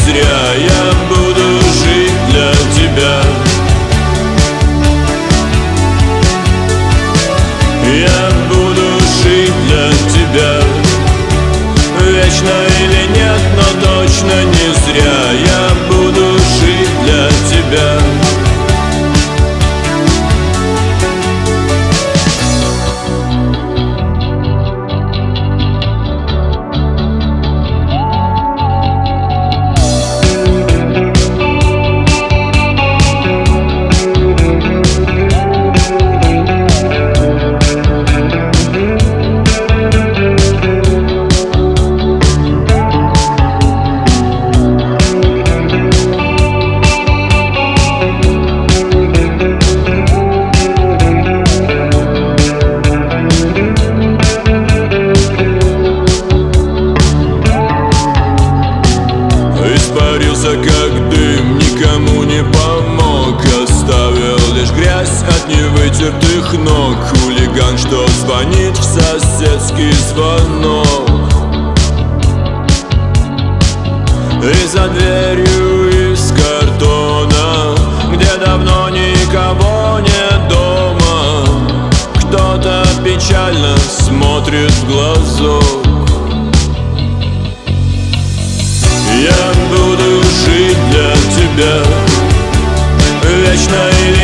зря. Я буду жить для тебя. Я буду жить для тебя. Вечно или нет, но точно не зря. Я буду жить для тебя. Испарился как дым, никому не помог. Оставил лишь грязь от невытертых ног. Хулиган, что звонит в соседский звонок. И за дверью из картона, где давно никого нет дома, кто-то печально смотрит в глазок. Я буду жить для тебя. Вечно или